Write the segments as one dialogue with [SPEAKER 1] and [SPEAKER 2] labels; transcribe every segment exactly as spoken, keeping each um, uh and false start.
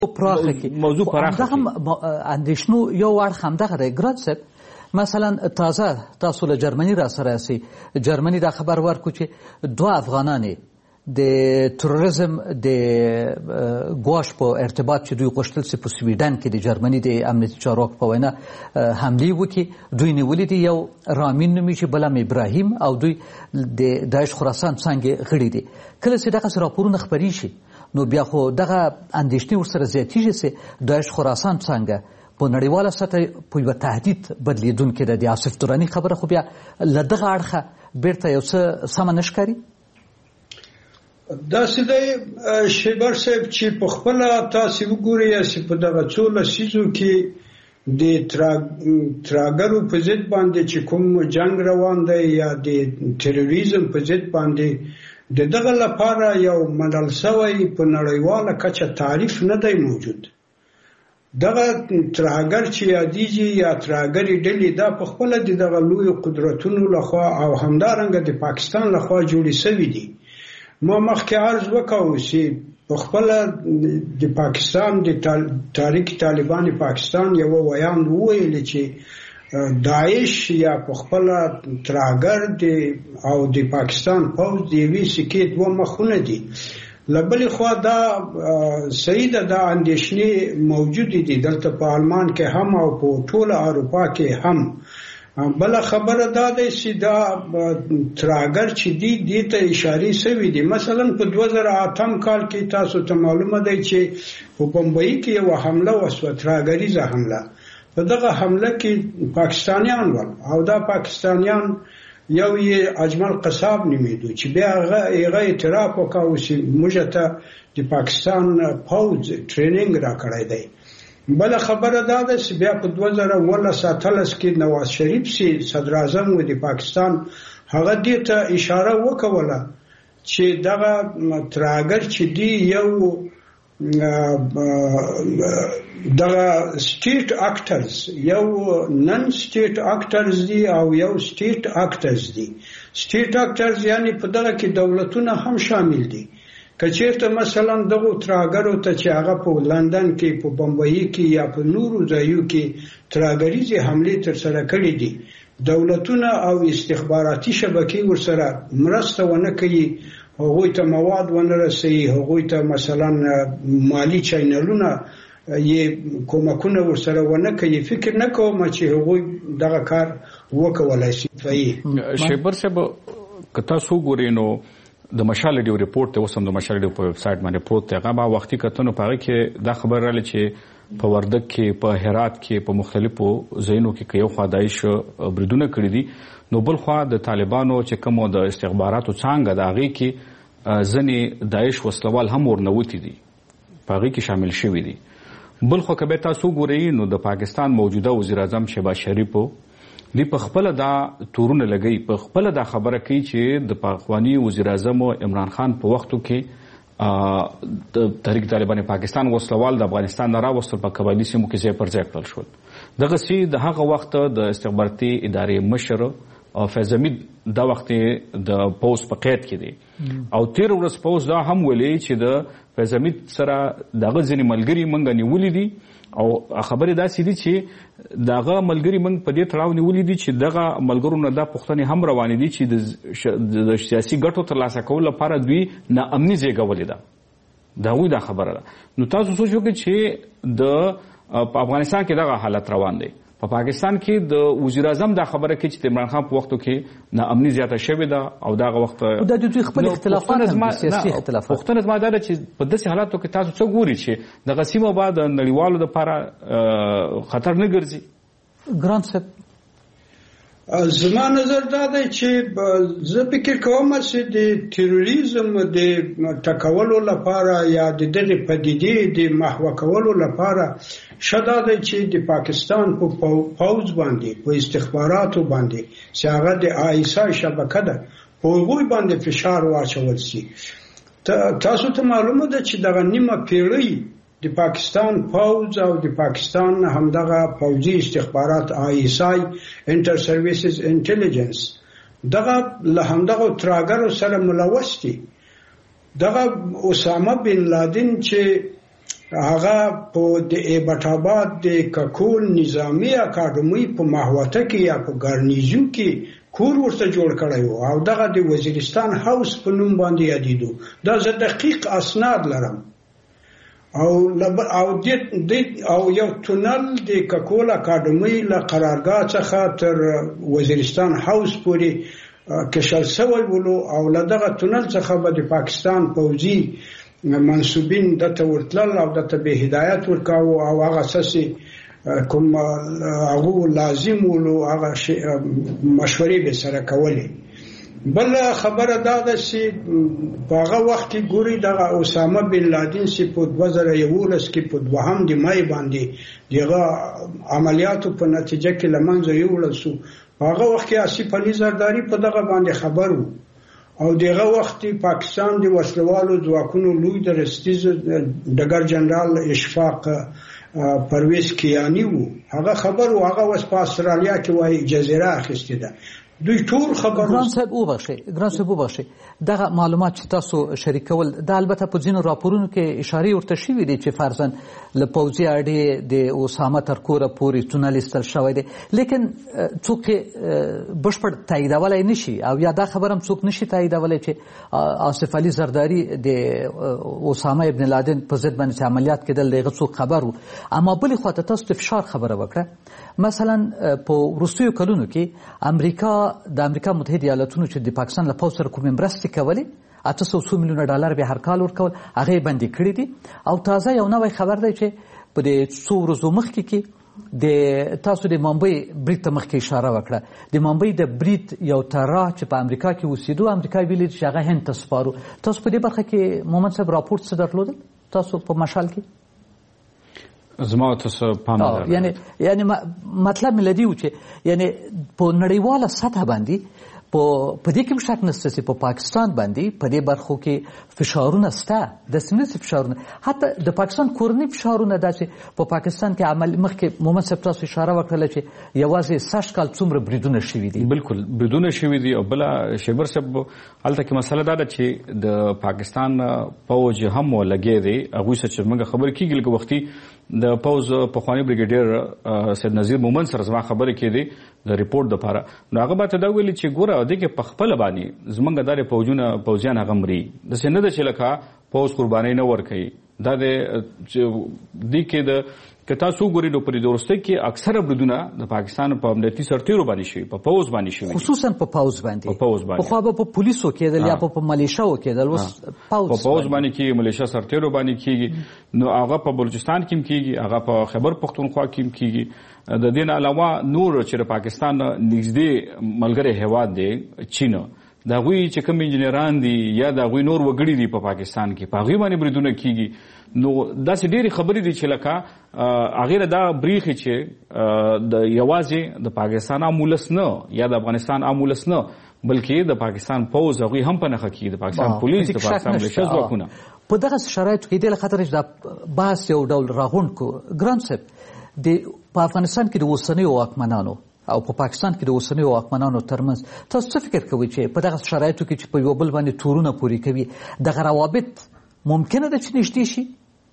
[SPEAKER 1] پراخه کې
[SPEAKER 2] موضوع پراخه
[SPEAKER 1] دغه اندېښنو یو اړخ همدغه دی ګران صاحب. مثلا تازه تاسو له جرمني را سره یاستئ. جرمني دا خبر ورکړو چې دوه افغانان د تروریزم د ګواښ په ارتباط چې دوی غوښتل چې په سویډن کې د جرمني د امنیتي چارواکو په وینا حملې وکړي. دوی نیولي دي یو رامین نومیږي بل هم ابراهیم او دوی د داعش خراسان څانګې غړي دي. کله چې دغسې راپورونه خپرې شي نو بیا خو دغه اندېښنې ورسره زیاتېږي چې داعش خراسان څانګه په نړیواله سطح په یوه تهدید بدلېدونکې ده. د آصف دراني خبره خو بیا له دغه اړخه بیرته یو څه سمه نه ښکاري.
[SPEAKER 3] داسې دی شیبر صاحب چې په خپله تاسې وګورئ چې په دغه څو لسیزو کې د تراګرو په ضد باندې چې کوم جنګ روان دی یا د تروریزم په ضد باندې د دغه لپاره یو منل شوی په نړیواله کچه تعریف نه دی موجود. دغه تراګر چې یادیږي یا تراګرې ډلې دا په خپله د دغه لویو قدرتونو لخوا او همدارنګه د پاکستان لخوا جوړې شوي دي. ما مخکې عرض وکړو چې په خپله د پاکستان د تحریک طالبان پاکستان یوه ویان وویل چې داعش یا په خپله تراګر او د پاکستان پوځ د یوې سکې دوه مخونه دي. له بلې خوا دا صحیح ده دا اندېښنې موجودې دي دلته په آلمان کې هم او په ټوله اروپا کې هم. بله خبره دا دی چې دا تراګر چې دي دې ته اشارې شوي دي. مثلا په دوه زره اتم کال کې تاسو ته معلومه دی چې په بمبئی کې یوه حمله وشوه، تراګریزه حمله. په دغه حمله کې پاکستانیان ول او دا پاکستانیان یو یې اجمل قصاب نومیدو چې بیا هغه اعتراف وکړو چې موږ ته د پاکستان پوځ ټریننګ راکړی دی. بله خبره دا ده چې بیا په دوه زره اوولس اتلس کې نواز شریف چې صدر اعظم و د پاکستان هغه دې ته اشاره وکوله چې دغه تراګر چې دی یو دغه سټیټ اکټرز یو نن سټیټ اکټرز دي او یو سټیټ اکټرز دي. سټیټ اکټرز یعنی په دغه کې دولتونه هم شامل دي. که چېرته مثلا دغو تراګرو ته چې هغه په لندن کې په بمبئی کې یا په نورو ځایو کې تراګریزې حملې ترسره کړې دي، دولتونه او استخباراتي شبکې ورسره مرسته ونه کوي، هغوی ته مواد ونه رسوي، هغوی ته مثلا مالی چینلونه یې کومکونه ورسره ونه کوي. فکر نه کوم چې هغوی دغه کار وکولای شي.
[SPEAKER 2] شیبر صاحب که تاسو ګورئ نو د مشال ډیو ریپورت ته اوس هم د مشال ډیو په ویب سایټ باندې پروت دی. هغه ما وختي کتنو په هغه کې دا خبر راغله چې په وردګ کې په هرات کې په مختلفو ځایونو کې یو خوا داعش بریدونه کړي دي، نو بل خوا د طالبانو چې کوم د استخباراتو څانګه د هغې کې ځینې داعش وسلوال هم ورنوتي دي، په هغې کې شامل شوي دي. بل خوا که بیا تاسو وګورئ نو د پاکستان موجوده وزیر اعظم شهباز شریفو دی په خپله دا تورونه لګوي، په خپله دا خبره کوي چې د پخواني وزیر اعظم عمران خان په وختو کې د تحریک طالبان پاکستان وسلوال د افغانستان نه راوستل، په قبایلي سیمو کې ځای پر ځای کړل شول. دغسې د هغه وخت د استخباراتي ادارې مشر فیض حمید دا وخت د پوځ په قید کې دی او تیر ورځ پوځ دا هم ویلي چې د فیض حمید سره دغه ځینې ملګري موږ نیولي دي او خبرې داسې دي چې دغه ملګري موږ په دې تړاو نیولي دي چې دغه ملګرو نه دا پوښتنې هم روانې دي چې د سیاسي ګټو ترلاسه کولو لپاره دوی ناامني زېږولې ده. د هغوی دا خبره ده. نو تاسو سوچ وکړئ چې د په افغانستان کې دغه حالت روان دی. په پاکستان کې د وزیر اعظم دا خبره کوي چې د عمران خان په وختو کې ناامني زیاته شوې ده او دغه وخت
[SPEAKER 1] دا د دوی خپل اختلافات هم سیاسي اختلافات.
[SPEAKER 2] پوښتنه زما دا ده چې په داسې حالاتو کې تاسو څه ګورئ چې دغه سیمه به د نړیوالو دپاره خطر نه ګرځي؟
[SPEAKER 1] ګران صاحب
[SPEAKER 3] زما نظر دا دی چې زه فکر کوم چې د تروریزم د ټکولو لپاره یا د دغې پدیدې د محوه کولو لپاره ښه دا دی چې د پاکستان په پوځ باندې په استخباراتو باندې چې هغه د آیسا شبکه ده په هغوی باندې فشار واچول شي. تاسو ته معلومه ده چې دغه نیمه پیړۍ د پاکستان پوځ او د پاکستان همدغه پوځي استخبارات آی ایس آی انټر سرویسز انټیلیجنس دغه له همدغه تراګرو سره ملوث دي. دغه اسامه بن لادن چې هغه په د ایبټ آباد د ککول نظامی اکاډمي په ماهوته کې یا په ګارنیزیو کې کور ورته جوړ کړی و او دغه د وزیرستان هاوس په نوم باندې یادېدو. دا زه دقیق اسناد لرم. او او د او یو تونل د ککول اکاډمي له قرارګاه څخه تر وزیرستان هاوس پورې کشل سوی ولو او له دغه تونل څخه به د پاکستان پوځي منسوبین دته ورتلل او دته به هدایت ورکاو او هغه سسي کوم هغه لازم ولو هغه مشورې به سره کولې. بل خبره دا ده چې په هغه وخت کې ګوري دغه اسامه بن لادن چې په دوه زره یولس کې په دوهم د مای باندې دغه عملیاتو په نتیجه کې لمنځه یوړل شو. په هغه وخت کې آصف علي زرداری په دغه باندې خبر وو او دغه وخت پاکستان د وسلوالو ځواکونو لوی درستیز ډګر جنرال اشفاق پرویز کیانی وو. هغه خبر وو هغه وس په استرالیا کې وایي جزیره اخیسته ده. دوی ټول خبرو
[SPEAKER 1] ګران صاحب وبخښئ ګران صاحب وبخښئ دغه معلومات چې تاسو شریکول دا البته په ځینو راپورونو کې اشارې ورته شوي دي چې فرضاً له پوځي اډې د اسامه تر کوره پورې تونل ایستل شوی دی لیکن څوک بشپړ تاییدولی نشي او یا دا خبر هم څوک نشي تاییدولی چې آصف علي زرداري د اسامه ابن لادن په ضد باندې چې عملیات کېدل د هغه څوک خبر وو. اما بلې خواته تاسو د فشار خبره وکړه. مثلا په وروستیو کلونو کې امریکا د امریکا متحده ایالاتونو چې د پاکستان له پوځ سره کومې مرستې کولې اته سوه څو میلیونه ډالر به هر کال ورکول هغه یې بندي کړي دي. او تازه یو نوی خبر دی چې په دې څو ورځو مخکې کې د تاسو د ممبئی برید ته مخکې اشاره وکړه. د ممبئی د برید یو طرح چې په امریکا کې اوسېدو امریکا ویلي چې هغه هند ته سپارو. تاسو په دې برخه کې مومند صاحب راپورټ څه درلودل تاسو په مشال کې؟
[SPEAKER 2] زما تاسو پام لرئ یعنی
[SPEAKER 1] یعنی مطلب مې لدی و چې یعنی په نړیواله سطح باندې په په دې کې شک نشته چې په پاکستان باندې په دې برخو کې فشارونه شته د سیمې فشارونه حتی د پاکستان کورنۍ فشارونه دا چې په پاکستان کې عمل مخکې مومند صاحب تاسو اشاره وکړه چې یوازې سږ کال څومره بریدونه شوي دي.
[SPEAKER 2] بالکل بریدونه شوي دي او بله شیبر صاحب هلته کې مسله دا ده چې د پاکستان پوځ هم ولګی دی هغوی سره چې موږ خبرې کېږي لکه وختي د پوځ پخوانی بریګیډیر سید نظیر مومند سره زما خبرې کېدې د ریپورټ دپاره نو هغه به ته دا ویلي چې ګوره دې کې په خپله باندې زموږ دارې پوځونه پوځیان هغه مري داسې نه ده چې لکه پوځ قربانۍ نه ورکوي دا د دې کې د که تاسو وګورئ نو په دې وروستۍ کې اکثره بریدونه د پاکستان په امنیتي سرتیرو باندې شوي په پوځ باندې شوي
[SPEAKER 1] خصوصا په پوځ باندې
[SPEAKER 2] په پوځ باندې
[SPEAKER 1] پخوا به په پولیسو کېدل یا په ملیشاو کېدل اوس
[SPEAKER 2] په پوځ باندې کېږي ملیشا سرتیرو باندې کېږي نو هغه په بلوچستان کې هم کېږي هغه په خیبر پختونخوا کې هم کېږي. د دې نه علاوه نور چې د پاکستان نږدې ملګری هیواد دی چین د هغوی چې کوم انجینران دي یا د هغوی نور وګړي دي په پاکستان کې په هغوی باندې بریدونه کېږي. نو داسې ډېرې خبرې دي چې لکه هغې له دا بریښي چې د یوازې د پاکستان عام ولس نه یا د افغانستان عام ولس نه بلکې د پاکستان پوځ هغوی هم په نښه کېږي د پاکستان پولیس د پاکستان ملیشه ځواکونه
[SPEAKER 1] په دغه شرایطو کې دې له خطره چې دا بحث یو ډول راغونډ کړو. ګران صاحب د په افغانستان کې د اوسنیو واکمنانو او په پاکستان کې د اوسنیو واکمنانو ترمنځ تاسو څه فکر کوئ چې په دغه شرایطو کې چې په یو بل باندې تورونه پورې کوي دغه روابط ممکنه ده چې نږدې شي؟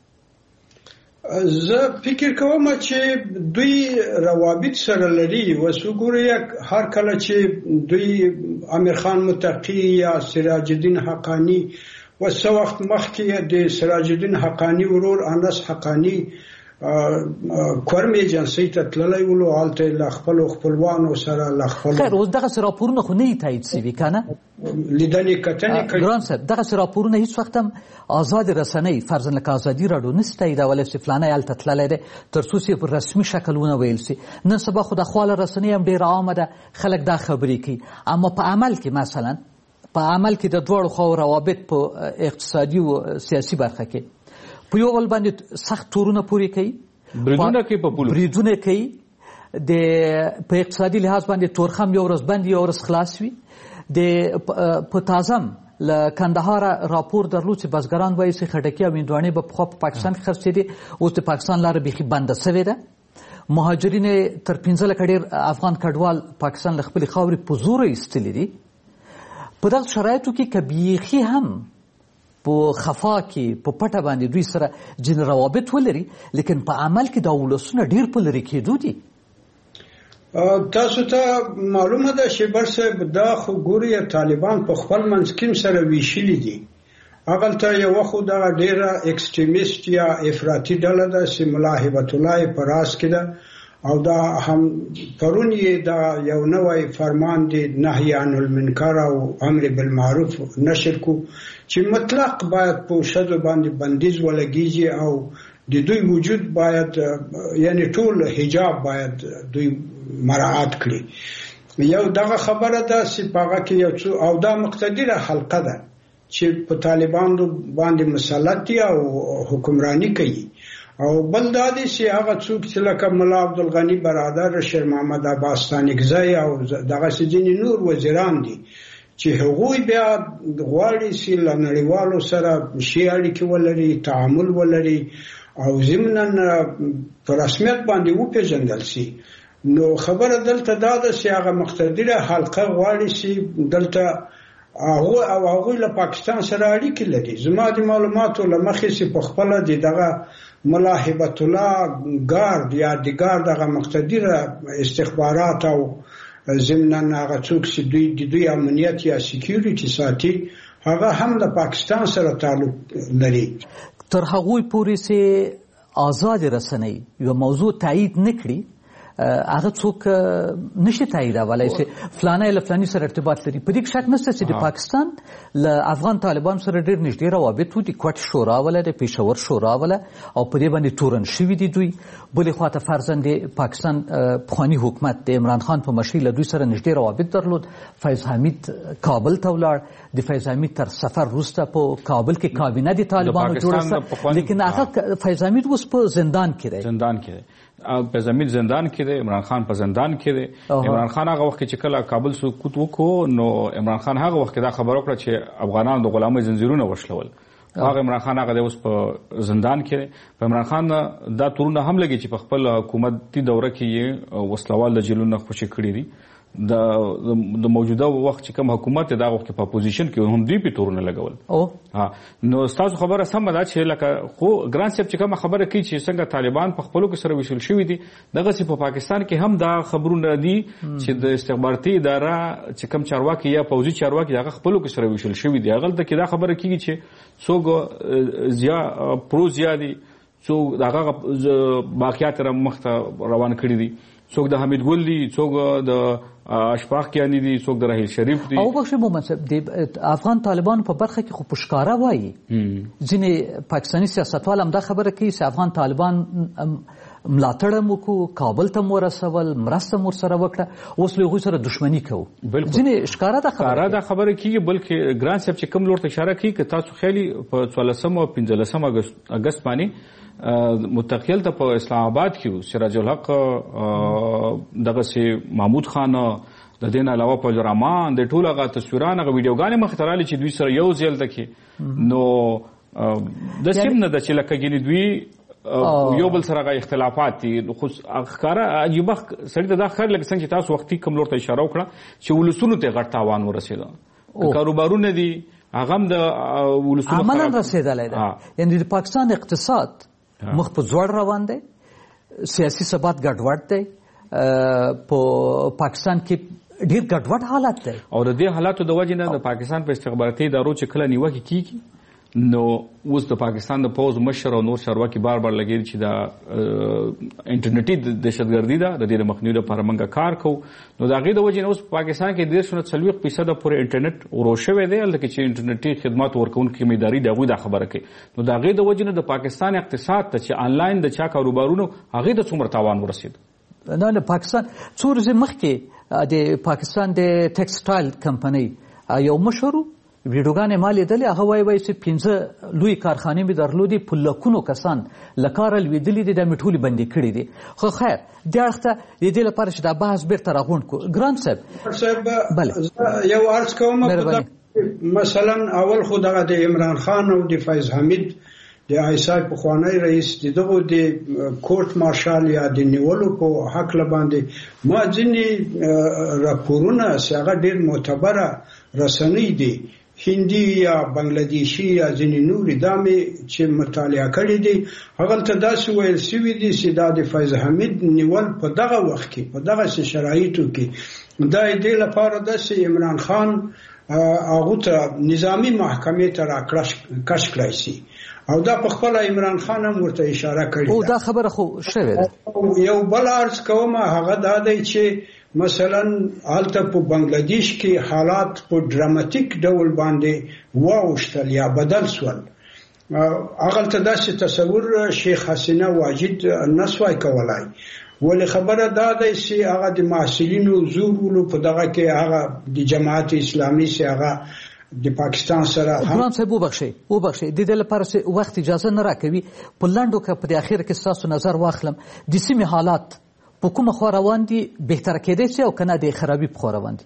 [SPEAKER 3] زه فکر کوم چې دوی روابط سره لري. اوس وګورئ هر کله چې دوی امیر خان متقی یا سراج الدین حقانی و څه وخت مخکې د سراج الدین حقانی ورور انس حقانی کورم ایجنسی ته تللی ولو هلته له خپلو خپلوانو سره له خپلو
[SPEAKER 1] خیر اوس دغسې راپورونه خو نه یې تایید شوي که نه
[SPEAKER 3] لیدنې کتنې کوي.
[SPEAKER 1] ګران صاحب دغسې راپورونه هېڅ وخت هم ازادې رسنۍ فرضاً لکه ازادي راډیو نشي تاییدولی چې فلانی هلته تللی دی تر څو چې په رسمي شکل ونه ویل شي. نن سبا خو د خواله رسنۍ هم ډېره عامه ده خلک دا خبرې کوي اما په عمل کې مثلا په عمل کې د دواړو خواو روابط په اقتصادي او سیاسي برخه کې په یو بل باندې سخت تورونه پورې کوي
[SPEAKER 2] بریدونه کوي په پولو
[SPEAKER 1] بریدونه کوي د په اقتصادي لحاظ باندې تورخم یو ورځ بند یو ورځ خلاص وي. د په تازم له کندهار راپور درلود چې بزګران وایي چې خټکي او هندواڼې به پخوا په پاکستان کې خرڅېدې اوس د پاکستان لاره بیخي بنده سوې ده. مهاجرین تر پنځه لکه ډېر افغان کډوال پاکستان له خپلې خاورې په زوره ایستلي دي. په دغه شرایطو کې که بیخي هم په خفا کې په پټه باندې دوی سره ځینې روابط ولري، لیکن په عمل کې دا ولسونه ډېر په لرې کېدو دي.
[SPEAKER 3] تاسو ته معلومه ده چې برسه دا خو ګوري طالبان په خپل منځ کې سره ویشلي دي. هغلته یو خو دا ډېره اکسټریمیست یا افراطي ډله ده چې ملا هبت الله په راس کې ده، او دا هم پرون یې دا یو نوی فرمان دی نهی عن المنکر او امر بالمعروف نشر کو چې مطلق باید په شذ باندې بندیز ولګیږي او د دوی وجود باید یعنی ټول حجاب باید دوی مراعات کړي. یو دغه خبره ده چې پاغه کې یو څو او دا مقتدره حلقه ده چې په طالبانو باندې مسلط دي او حکمرانی کوي، او بل دا دي چې هغه څوک چې لکه ملا عبدالغنی برادر، شیر محمد عباس ثانیګزی او دغه ځینې نور وزیران دي چې هغوی بیا غواړي چې له نړیوالو سره ښې اړیکې ولري، تعامل ولري او ضمناً په رسمیت باندې وپېژندل شي. نو خبره دلته دا ده چې هغه مقتدره حلقه غواړي چې دلته هغه او هغه له پاکستان سره اړیکې لري. زما د معلوماتو له مخې چې په خپل د دغه ملا هبت الله ګارد یا د ګارد هغه مقتدره استخبارات او ضمناً هغه څوک چې دوی د دوی امنیت یا سکیورټي ساتي هغه هم د پاکستان سره تعلق لري.
[SPEAKER 1] تر هغوی پورې چې آزاد رسنۍ یو موضوع تایید نکړي، هغه څوک نشي تاییدولی چې فلانی له فلاني سره ارتباط لري. په دې کې شک نشته چې د پاکستان له افغان طالبانو سره ډېر نږدې روابط وو. د کوټ شورا وله، د پېښور شورا وله، او په دې باندې تورن شوي دي دوی. بلې خواته فرضاً د پاکستان پخواني حکومت د عمران خان په مشرۍ له دوی سره نږدې روابط درلود. فیض حمید کابل ته ولاړ، د فیض حمید تر سفر وروسته په کابل کې کابینه د طالبانو جوړه شوه، لیکن هغه فیض حمید اوس په زندان کې دی.
[SPEAKER 2] زندان کې دی په زمین زندان کې دی. عمران خان په زندان کې دی. عمران خان هغه وخت چې کله کابل سقوط وکړو نو عمران خان هغه وخت دا خبر وکړه چې افغانان د غلامۍ زنجیرونه وشلول. هغه عمران خان هغه اوس په زندان کې دی. په عمران خان دا تورونه هم لګي چې په خپل حکومتي دوره کې یې وسلوال د جیلونو خوشي کړي دي. د د موجوده وخت چې کوم حکومت دا وخت په اپوزیشن کې هم دوی په تورونه لګول.
[SPEAKER 1] او
[SPEAKER 2] ها نو تاسو خبره سم ده چې لکه خو ګران صاحب چې کوم خبره کوي چې څنګه طالبان په خپلو کې سره وشل شوی دي، دغه چې په پاکستان کې هم دا خبرونه دي چې د استخباراتي اداره چې کوم چارواکي یا پوځي چارواکي هغه خپلو کې سره وشل شوی دي. هغه ته کې دا خبره کیږي چې څوک زیا پرو زیادي څوک دغه باقیات را مخته روان کړی دي، څوک د حمید ګل دي، څوک د اشفاق کیانی دي، څوک د راهیل شریف دي. او
[SPEAKER 1] بخښه مومن صاحب د افغان طالبانو په برخه کې خو پښکارا وایي ځینې پاکستاني سیاستوال هم دا خبره کوي چې افغان طالبان ملاتړ هم وکړو، کابل ته مو ورسول، مرسته مو ورسره وکړه، اوس له هغوی سره دښمني کوو. ځینې ښکاره دا خبره
[SPEAKER 2] دا خبره کېږي. بلکې ګران صاحب چې کوم لور ته اشاره کوي که تاسو خیالي په څوارلسم او پنځلسم اګست باندې متقیل ته په اسلام آباد کې سراج الحق دغه سي محمود خان د دین علاوه په رحمان د ټول هغه تصویران هغه ویډیوګانې مخ ته راغلي چې دوی سره یو ځل دکې نو د سیم نه د چې لکه ګینې دوی یو بل سره اختلافات دي. خو ښکاره عجیبه سړي ته دا خیر لکه څنګه چې تاسو وختي کوم لور ته اشاره وکړه چې ولسونو ته غټ تاوان ورسېده، کاروبارونه دي هغه هم د ولسونو
[SPEAKER 1] عملاً رسېدلی ده. یعنې د پاکستان اقتصاد مخ په ځوړ روان دی، سیاسي ثبات ګډوډ دی، په پاکستان کې ډېر ګډوډ حالت دی. او
[SPEAKER 2] د دې حالاتو د وجې نه د پاکستان په استخباراتي ادارو چې کله نیوکې کېږي نو اوس د پاکستان د پوځ مشر او نور چارواکي بار بار لګېږي چې دا انټرنیټي دهشتګردي ده، د دې د مخنیوي لپاره موږ کار کوو. نو د هغې د وجې نه اوس په پاکستان کې دېرش نه څلوېښت فیصده پورې انټرنیټ ورو شوی دی. هلته کې چې انټرنیټي خدمات ورکوونکي کومې ادارې دي هغوی دا خبره کوي. نو د هغې د وجې نه د پاکستان اقتصاد ته چې آنلاین د چا کاروبارونو هغې ته څومره تاوان ورسېد.
[SPEAKER 1] نه نه پاکستان څو ورځې مخکې د پاکستان د ټیکسټایل کمپنۍ یو مشر ویډیوګانې ما لیدلې، هغه وایي وایي چې پنځه لوی کارخانې مې درلودې، په لکونو کسان له کاره لوېدلي دي، دا مې ټولې بندې کړي دي. خو خیر دې اړخ ته د دې لپاره چې دا بحث بیرته راغونډ کړو. ګران صاحب
[SPEAKER 3] بله یو عرض کوم مثلا اول خو دغه د عمران خان او د فیض حمید د آیسای پخوانی رئیس دغه د کورټ مارشال یا د نیولو په حق باندې ما ځینې راپورونه چې هغه ډېر معتبره رسنۍ دي هندي یا بنگلادیشي یا ځینې نورې دا مې چې مطالعه کړې دي هغلته داسې ویل شوي دي چې دا د فیض حمید نیول په دغه وخت کې په دغسې شرایطو کې دا یې دې لپاره ده چې عمران خان هغو ته نظامي محکمې ته راکش کړی شي او دا په خپله عمران خان هم ورته اشاره کړې
[SPEAKER 1] او دا خبره خو شوې ده.
[SPEAKER 3] یو بل عرض کوم هغه دا دی چې مثلا هلته په بنگلادیش کې حالات په ډراماتیک ډول باندې واوښتل یا بدل شول. هغلته داسې تصور شیخ حسینه واجد نسوای کولای ولې خبره دا ده چې هغه د محصلینو زور په دغه کې هغه د جماعت اسلامي چې هغه د پاکستان سره
[SPEAKER 1] ګران صاحب وبخښئ وبخښئ د دې لپاره چې وخت اجازه نه راکوي په لنډو کې په د اخر کې ستاسو نظر واخلم د سیمې حالات په کومه خوا روان دي بهتره کېدی شي او که نه د خرابي په خوا روان دي؟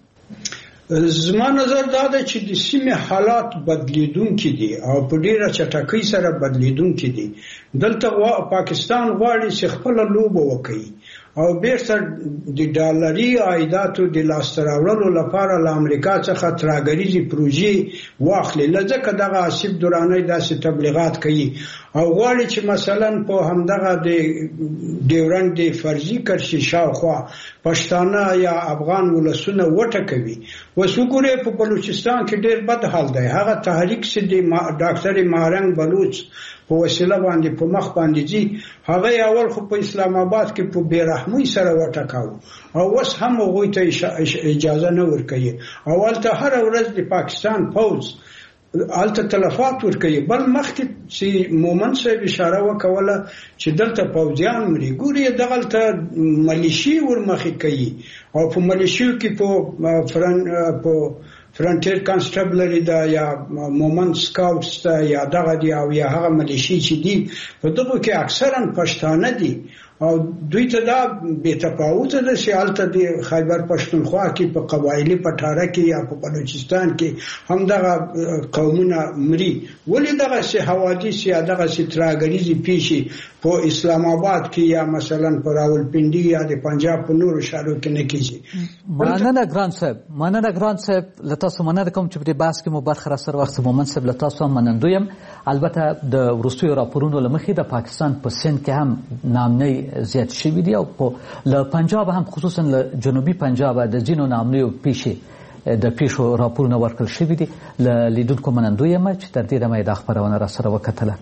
[SPEAKER 3] زما نظر دا ده چې د سیمې حالات بدلیدونکي دي او په ډیره چټکۍ سره بدلیدونکي دي. دلته پاکستان غواړي چې خپله لوبه وکړي او بیرته د ډالري عایداتو د لاسته راوړلو لپاره له امریکا څخه ترهګریزې پروژې واخلي. ځکه دغه آصف درانی داسې تبلیغات کوي او غواړي چې مثلا په همدغه د ډیورنډ د فرضي کرښې شاوخوا پښتانه یا افغان ولسونه وټکوي. اوس وګورئ په بلوچستان کې ډېر بد حال دی. هغه تحریک چې د ډاکټر مارنګ بلوچ په وسیله باندې په مخ باندې ځي هغه اول خو په اسلام آباد کې په بیرحمۍ سره وټکاو او اوس هم هغوی ته اجازه نه ورکوي او هلته هره ورځ د پاکستان پوځ هلته تلفات ورکوي. بل مخکې چې مومن صاحب اشاره وکوله چې دلته پوځیان مري ګوري دغلته ملیشي ورمخې کوي او په ملیشیو کې په فرن په فرنټیر کانسټیبلری دا یا مومن سکاوټس دا یا دغه دی او یا هغه ملیشي چې دي په دغه کې اکثرا پښتانه دي او دوی ته دا بې تفاوته ده چې هلته د خیبر پښتونخوا کې په قبایلي پټاره کې یا په بلوچستان کې هم دغه قومونه مري. ولې دغسې حوادث یا دغسې ترهګریزې پیښې په اسلام آباد کې یا مثلا په راولپنډي یا د پنجاب په نورو ښارو کې نه کېږي؟
[SPEAKER 1] مننه ګران صاحب مننه ګران صاحب له تاسو مننه کوم چې په دې بحث کې مو برخه راسره واخیسته. مومن صاحب له تاسو هم منندوی یم. البته د وروستیو راپورونو له مخې د پاکستان په سند کې هم ناامنۍ زیات شوي دي او له پنجاب هم خصوصا له جنوبي پنجاب د ځینو ناامنیو پیښې د پیښو راپورونه ورکړل شوي دي. له لیدونکو منندوی یم چې تر دې دمه یې دا خپرونه راسره وکتله.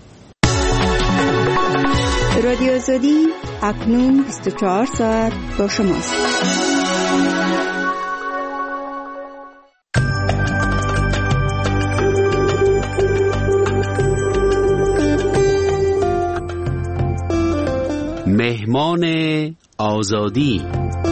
[SPEAKER 4] رادیو آزادی اکنون بیست و چهار ساعت با شماست.
[SPEAKER 5] مهمان آزادی.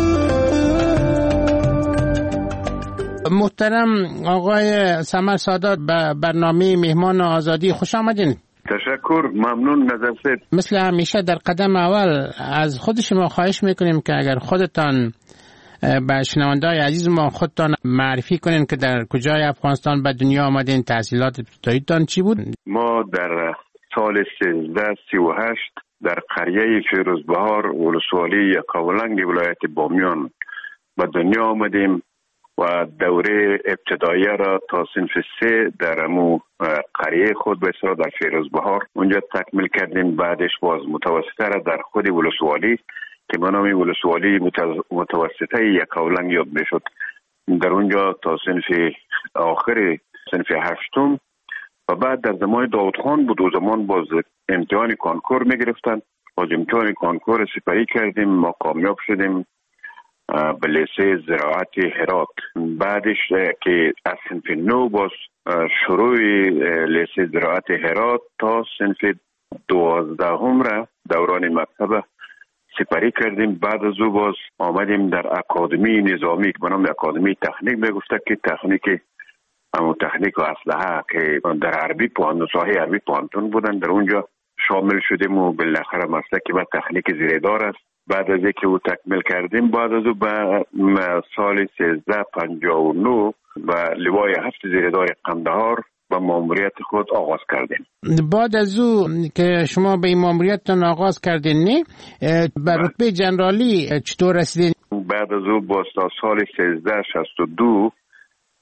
[SPEAKER 6] محترم آقای سمر سادات به برنامه مهمان آزادی خوش آمدین.
[SPEAKER 7] تشکر، ممنون. نظر سید
[SPEAKER 6] مثل همیشه در قدم اول از خود شما خواهش میکنیم که اگر خودتان به شنونده‌های عزیز ما خودتان معرفی کنین که در کجای افغانستان به دنیا آمدین، تحصیلات ابتداییتان چی بود؟
[SPEAKER 7] ما در سال سیزده سی و هشت در قریه فیروزبهار ولسوالی قولنگ ولایت بامیان به دنیا آمدیم و دوره ابتداییه را تا صنف سه در امو قریه خود به اصطلاح در فیروزبهار اونجا تکمیل کردیم. بعدش باز متوسطه را در خود ولسوالی که به نام ولسوالی متوسطه یکاولنگ یاد میشد در اونجا تا صنف آخر صنف هشتم و بعد در زمان داود خان بود و زمان باز امتحان کانکور میگرفتن. باز امتحان کانکور سپری کردیم، ما کامیاب شدیم به لیسه زراعت هرات. بعدش که از صنف نو باز شروع لیسه زراعت هرات تا صنف دوازدهم را دوران مکتب سپری کردیم. بعد از او باز آمدیم در اکادمی نظامی که به نام اکادمی تکنیک میگفته که تکنیک اما تکنیک و اسلحه که در عربی پوهنتون ساحه عربی پوهنتون بودن، در اونجا شامل شدیم و بالاخره مسلک و تکنیک زیردار است. بعد از اینکه او تکمیل کردیم بعد از او به سال سیزده پنجاه و نه به لوای هفت زیردار قندهار به ماموریت خود آغاز کردیم.
[SPEAKER 6] بعد از او که شما به این ماموریتتان آغاز کردین نه به رتبه جنرالی چطور رسیدین؟
[SPEAKER 7] بعد از او با سال سیزده شصت و دو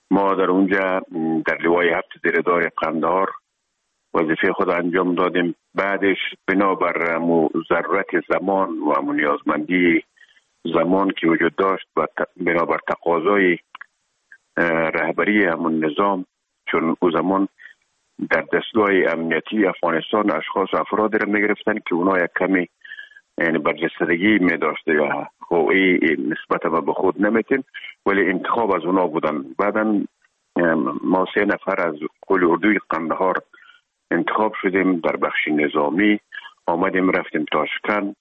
[SPEAKER 7] ما در اونجا در لوای هفت زیردار قندهار وظیفه خود انجام دادیم. بعدش بنابر ضرورت زمان و نیازمندی زمان که وجود داشت و بنابر تقاضای رهبری همون نظام، چون او زمان در دستگاه امنیتی افغانستان اشخاص افراد را میگرفتن که اونا یک کمی یعنی برجستگی می داشته یا قوی نسبت به خود نمیتین، ولی انتخاب از اونا بودن. بعدا ما سه نفر از قول اردوی قندهار انتخاب شدیم در بخش نظامی، آمدیم رفتیم تاشکند،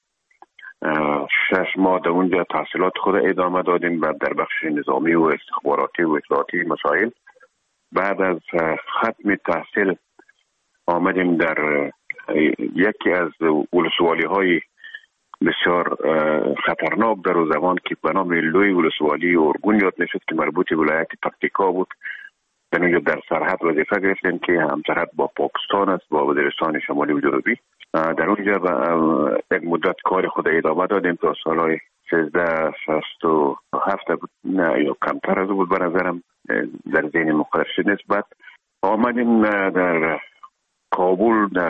[SPEAKER 7] شش ماه در اونجا تحصیلات خود ادامه دادیم و در بخش نظامی و استخباراتی و اطلاعاتی مسائل. بعد از ختم تحصیل آمدیم در یکی از ولسوالی های بسیار خطرناک در اون زمان که به نام لوی ولسوالی ارگون یاد میشد که مربوط به ولایت پکتیکا بود. در اونجا در سرحد وظیفه گرفتیم که هم سرحد با پاکستان است، با وزیرستان شمالی و جنوبی. در اونجا یک مدت کار خود ادامه دادیم تا سالهای سیزده شصت و هفت بود، نه یا کمتر از بود به نظرم، در ذهن مقدرش نیست. بعد آمدیم در کابل در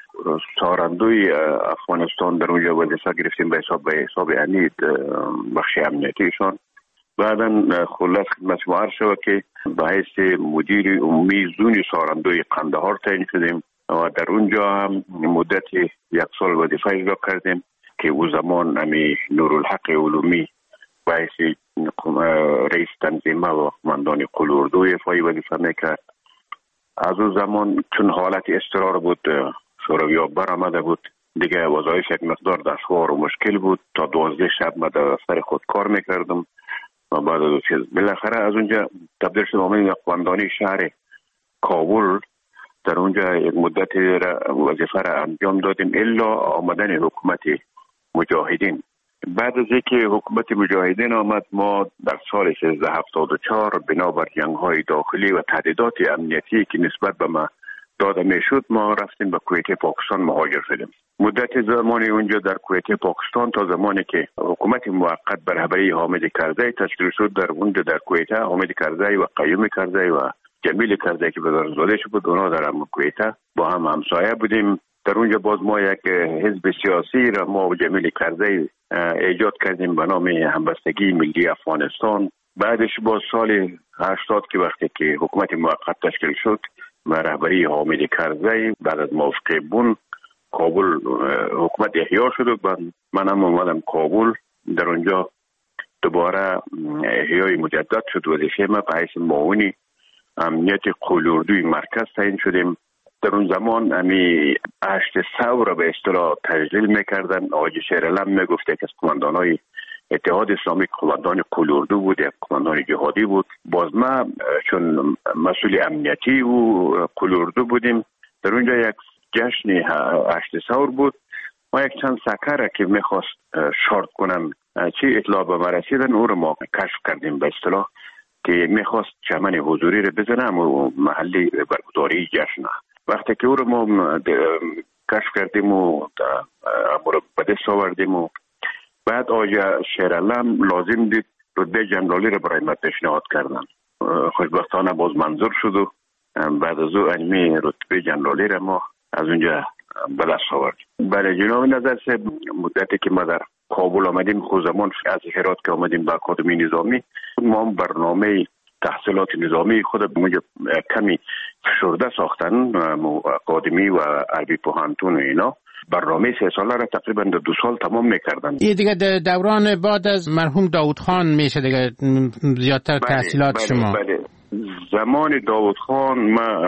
[SPEAKER 7] سارندوی افغانستان در اونجا وظیفه گرفتیم به حساب به حساب انید بخش امنیتیشان. بعدا خلاص خدمت شما عرض شود که به حیث مدیر عمومی زون سارندوی قندهار تعیین شدیم و در اونجا هم مدت یک سال وظیفه اجرا کردیم که او زمان امی نورالحق علومی به حیث رئیس تنظیمه و قماندان قول اردوی افغانی وظیفه میکرد. از او زمان چون حالت اضطرار بود، شوروی‌ها برآمده بود، دیگه وظایف یک مقدار دشوار و مشکل بود. تا دوازده شب من در دفتر خود کار میکردم و بعد از چیز بالاخره از اونجا تبدیل شدم آمدیم قماندانی شهر کابل. در اونجا یک مدت وظیفه را انجام دادیم الا آمدن حکومت مجاهدین. بعد از اینکه حکومت مجاهدین آمد، ما در سال سیزده هفتاد و چهار بنابر جنگ‌های داخلی و تهدیدات امنیتی که نسبت به ما داده میشد، ما رفتیم به کویت پاکستان مهاجر شدیم. مدت زمانی اونجا در کویت پاکستان تا زمانی که حکومت موقت به رهبری حامد کرزی تشکیل شد، در اونجا در کویت حامد کرزی و قیوم کرزی و جمیل کرزی که بزرگزاده شد بود، اونا در هم کویت با هم همسایه بودیم. در اونجا باز ما یک حزب سیاسی را ما و جمیل کرزی ایجاد کردیم به نام همبستگی ملی افغانستان. بعدش باز سال هشتاد که وقتی که حکومت موقت تشکیل شد و رهبری حامد کرزی، بعد از موافقه بون کابل حکومت احیا شد و من هم اومدم کابل. در اونجا دوباره احیای مجدد شد. وظیفه ما به حیث معاون امنیت قول اردوی مرکز تعیین شدیم. در اون زمان امی هشت ثور را به اصطلاح تجلیل میکردن. آقای شیرعلم میگفت که از قماندانای اتحاد اسلامی قماندان قول اردو بود، یک قماندان جهادی بود. باز ما چون مسئول امنیتی و قول اردو بودیم، در اونجا یک جشن هشت ثور بود. ما یک چند سکر که میخواست شارت کنم چی اطلاع به ما رسیدن، او رو ما کشف کردیم به اصطلاح که میخواست چمن حضوری رو بزنم و محلی برگزاری جشن. وقتی که او رو ما کشف کردیم و به دست آوردیم و بعد آقای شیرعلم لازم دید رتبه جنرالی رو برای ما پیشنهاد کردن. خوشبختانه باز منظور شد و بعد از او علمی رتبه جنرالی رو ما از اونجا به دست آوردیم. برای جناب نظر سه مدتی که ما در کابل آمدیم، خود زمان از هرات که آمدیم به اکادمی نظامی، ما برنامه تحصیلات نظامی خود اونجا کمی فشرده ساختن، اکادمی و عربی پوهنتون و اینا. برنامه سه ساله را تقریبا در دو سال تمام میکردن.
[SPEAKER 6] این دیگه دوران بعد از مرحوم داود خان میشه دیگه زیادتر تحصیلات
[SPEAKER 7] بله،
[SPEAKER 6] شما.
[SPEAKER 7] بله. زمان داود خان ما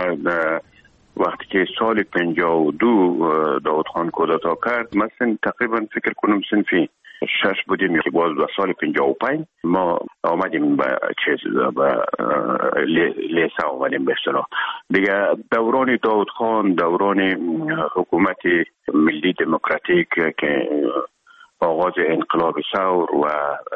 [SPEAKER 7] وقتی که سال پنجاه و دو داود خان کودتا کرد، مثلا تقریبا فکر کنم سنفی شش بودیم که باز به سال پنجاه و پنج ما آمدیم به چیز به لیسه آمدیم به اصطلاح. دیگه دوران داود خان دوران حکومت ملی دموکراتیک که آغاز انقلاب ثور و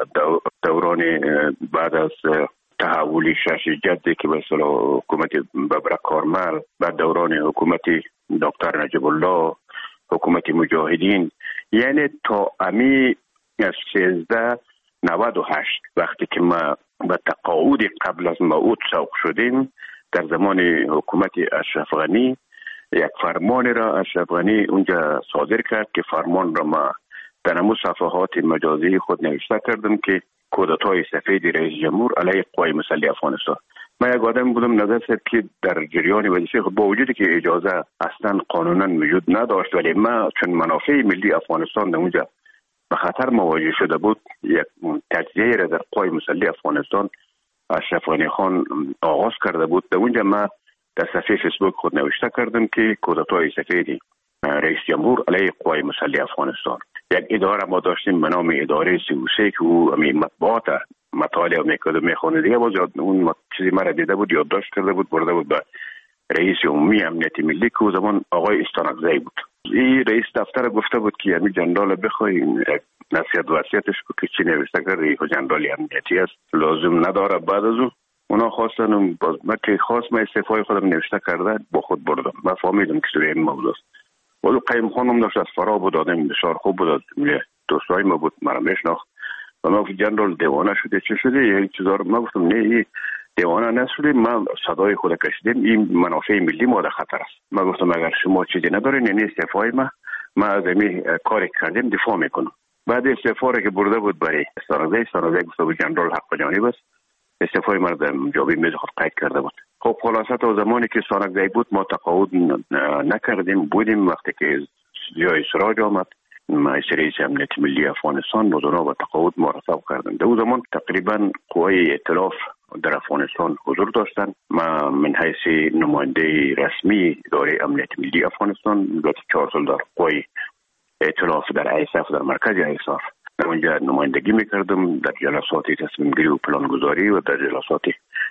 [SPEAKER 7] دوران بعد از تحولی شش جدی که به اصطلاح حکومت ببرک کارمل، بعد دوران حکومت دکتر نجیب الله، حکومت مجاهدین، یعنی تا امی از سیزده نود و هشت وقتی که ما به تقاعد قبل از موعود سوق شدیم، در زمان حکومت اشرف غنی یک فرمان را اشرف غنی اونجا صادر کرد که فرمان را ما در همون صفحات مجازی خود نوشته کردم که کودتای سفید رئیس جمهور علیه قوای مسلح افغانستان. من یک آدم بودم نظر شد که در جریان وظیفه خود با وجودی که اجازه اصلا قانونا وجود نداشت، ولی ما چون منافع ملی افغانستان در اونجا به خطر مواجه شده بود، یک تجزیه را در قوای مسلح افغانستان اشرف غنی خان آغاز کرده بود. در اونجا ما در صفحه فیسبوک خود نوشته کردم که کودتای سفید رئیس جمهور علیه قوای مسلح افغانستان. یک اداره ما داشتیم به نام اداره سی و سه که او مطبوعات مطالعه میکرد و میخونه. دیگه باز اون چیزی مرا دیده بود، یادداشت کرده بود، برده بود به رئیس عمومی امنیت ملی که او زمان آقای استانکزی بود. این رئیس دفتر گفته بود که همین جنرال بخوای نصیحت وصیتش کو که چی نوشته کرده، این جنرال امنیتی است، لازم نداره. بعد از اون اونا خواستن، باز من که خواست من استعفای خودم نوشته کرده با خود بردم. من فهمیدم که سوی این موضوع است. ولی قیم خانم داشت از فرا بود، آدم بسیار خوب بود، دوستای ما بود، مرا میشناخت و ما گفت جنرال دیوانه شده، چه شده؟ یه چیزا رو ما گفتم نه، این دیوانه نشده، ما صدای خود کشیدیم، این منافع ملی ما در خطر است. ما گفتم اگر شما چیزی ندارین یعنی استعفای ما ما از این کاری کردیم دفاع میکنم. بعد استعفا که برده بود برای استانکزی، استانکزی گفته بود جنرال حق جانب است، استعفای ما در جوابی میز خود قید کرده بود. خب خلاصه تا زمانی که استانکزی بود ما تقاعد نکردیم، بودیم. وقتی که جای سراج آمد رئیس امنیت ملی افغانستان بزرگا و تقاعد مرتب کردن. در اون زمان تقریبا قوای ائتلاف در افغانستان حضور داشتن. ما من حیث نماینده رسمی اداره امنیت ملی افغانستان گذشته چهار سال در قوای ائتلاف در ایساف، در مرکز ایساف در اونجا نمایندگی میکردم در جلسات تصمیم گیری و پلان گذاری و در جلسات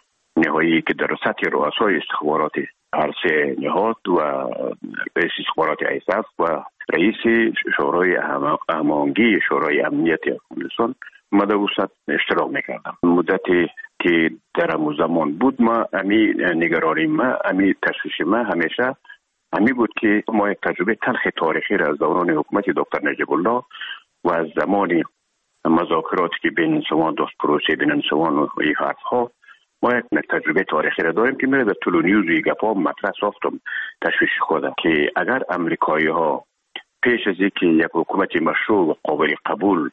[SPEAKER 7] نهایی که در سطح رؤسای استخبارات هر سه نهاد و رئیس استخبارات ایساف و رئیس شورای هماهنگی شورای امنیت افغانستان ما در وسط اشتراک میکردم. مدتی که در همون زمان بود ما امی نگرانی ما امی تشویش ما همیشه امی بود که ما یک تجربه تلخ تاریخی را از دوران حکومت دکتر نجیب الله و از زمان مذاکراتی که بین انسوان داشت، پروسه بین انسوان و این حرف ها، ما یک تجربه تاریخی را داریم که میره در طول نیوز و گپا مطرح ساختم تشویش خودم که اگر امریکایی ها پیش از اینکه یک حکومت مشروع و قابل قبول